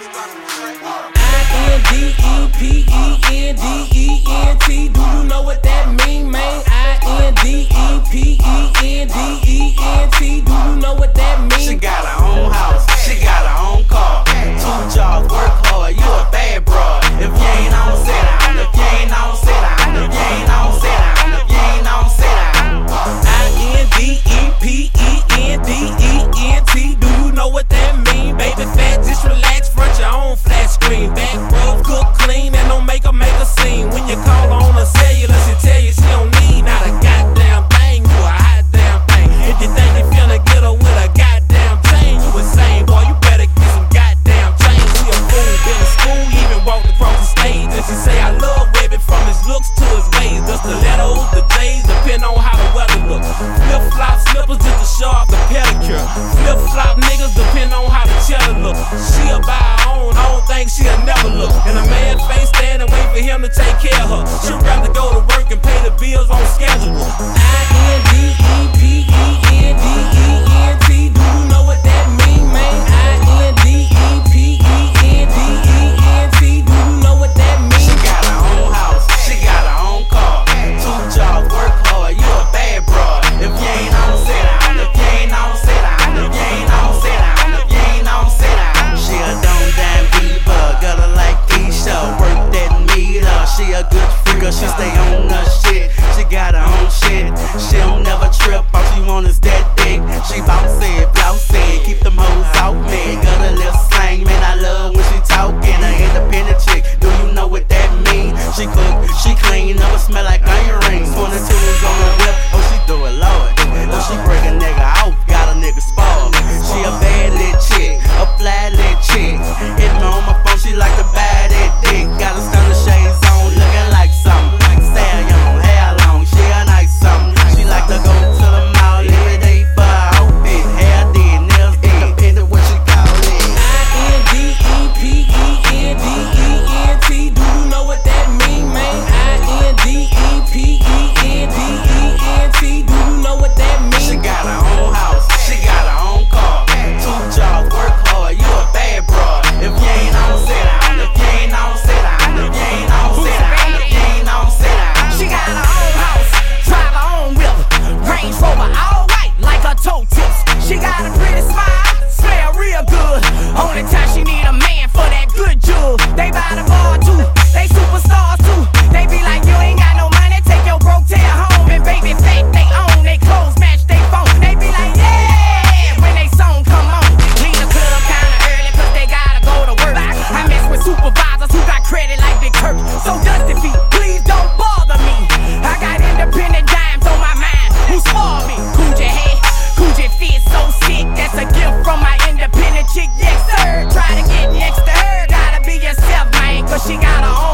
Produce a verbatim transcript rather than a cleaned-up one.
I N D E P E N D E N T. Do you know what that mean, man? I N D E P E N D E N T. Do you know what that mean? She got her own house, she got her own car. Two jobs, work hard, you a bad broad. If you ain't on, sit down. If you ain't on, sit down. If you ain't on, sit down. If you ain't on, sit down. I N D E P E N D E N T. Do you know what that mean? Baby fat, just relax, front your own flat screen. Back row, cook clean, and don't make her make a scene. When you call on her cellular, she tell you she don't need not a goddamn thing. You a hot damn thing. If you think you finna get her with a goddamn chain, you insane, boy. You better get some goddamn change. She a fool, been in school, even walked across the stage. And she say I love Webby from his looks to his ways. The stilettos, the J's, depend on how the weather look. Flip flop slippers just to show off the pedicure. Flip flop niggas depend on how the cheddar look. She'll buy her own, I don't think she'll never look. And a man face stand and wait for him to take care of her. She'd rather go to work and pay the bills on schedule. I N D E P E N D E N T. Do you know what that mean, man? I N D E P E N D E N T. Do you know what that mean? She got her own house, she got her own car. Two jobs, work hard, you a bad broad. If you ain't on, sit down. If you ain't on, sit down. If you ain't on, sit down. If you ain't on, sit down. She a dumb damn diva, got her like Keisha. Work that meter, she a good freaker. She stay on her shit, she got her own shit. She don't never trip, all she want is that dick. She bouncy, blousy, keep them hoes out, man. Got a little slang, man, I love when she talkin'. An independent chick, do you know what that mean? She cook, she clean, never smell like onion rings. twenty-twos on the whip, oh she do it, Lord. Oh she break a nigga off, got a nigga spoiled. She a bad lit chick, a flat lit chick. Hit me on my phone, she like to buy that dick. Got a stunner shades on, looking like something. Style young, hair long, she a nice something. She like to go to the mall every day for her outfit. Hair did, nails did, depending what she call it. I N D E P E N D E N T. Do you know what that mean, man? I N D E P E N D E N T. Do you know what that mean? She got her own house, she got her own car. Two jobs, work hard, you a bad broad. If you ain't on, sit down. If you ain't on, sit down. If you ain't on, sit down. If you ain't on, sit down. She got her own house, drive her own whip, Range Rover, all white like her toe tips. She got a pretty smile, smell real good. Only time she need a man for that good jug. They buy the bar too, they superstars too. They be like, you ain't got no money, take your broke tail home. And baby fake, they own, they clothes match they phone. They be like, yeah, when they song come on. Leave the club kinda early cause they gotta go to work. I mess with supervisors who got credit like Big Kirk. So Dusty Feet, please don't bother me. I got independent dimes on my mind who spoil me. Coogee head, Coogee fit so sick. That's a gift from my independent chick. Yes sir, try to get next to her. Gotta be yourself, man, cause she got her own